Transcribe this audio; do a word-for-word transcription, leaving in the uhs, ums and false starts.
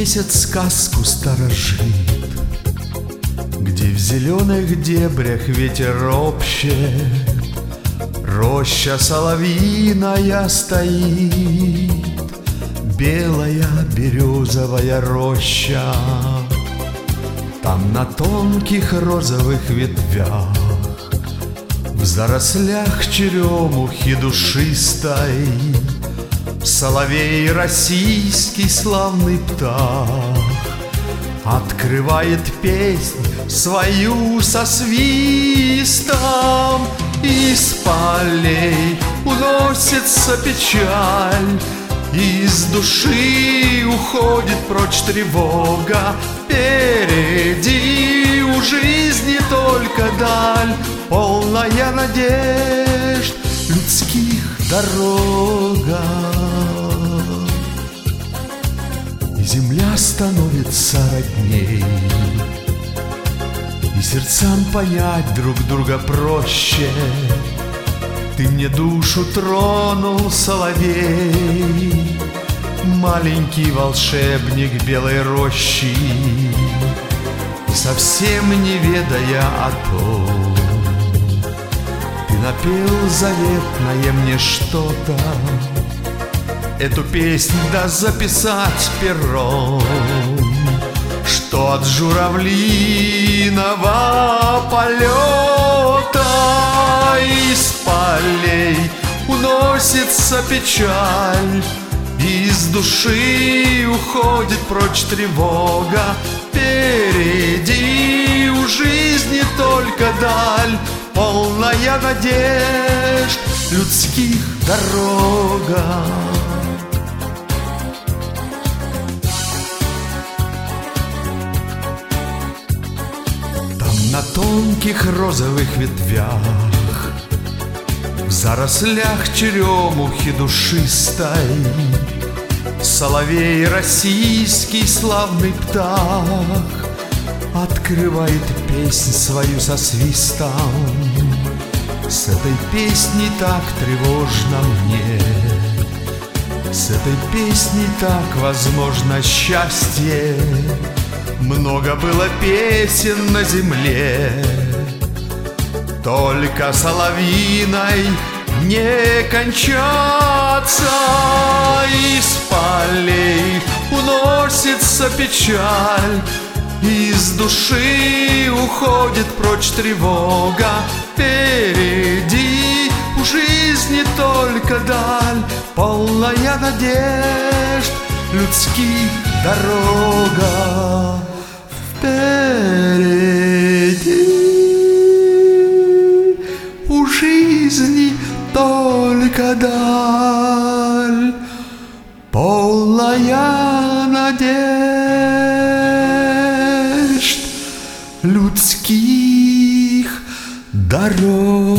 месяц сказку сторожит, где в зеленых дебрях ветер ропщет, роща соловьиная стоит, белая березовая роща. Там на тонких розовых ветвях, в зарослях черемухи душистой, соловей российский славный птах открывает песнь свою со свистом. Из полей уносится печаль, из души уходит прочь тревога. Впереди у жизни только даль, полная надежд людских дорога. И земля становится родней, и сердцам понять друг друга проще. Ты мне душу тронул, соловей, маленький волшебник белой рощи, и совсем не ведая о том, ты напел заветное мне что-то. Эту песнь да записать пером, что от журавлиного полета из полей уносится печаль, из души уходит прочь тревога. Впереди у жизни только даль, полная надежд людских дорога. На тонких розовых ветвях, в зарослях черемухи душистой, соловей российский славный птах открывает песнь свою со свистом. С этой песней так тревожно мне, с этой песней так возможно счастье. Много было песен на земле, только соловьиной не кончаться. Из полей уносится печаль, из души уходит прочь тревога. Впереди у жизни только даль, полная надежд людских дорога. Впереди у жизни только даль, полная надежд людских дорог.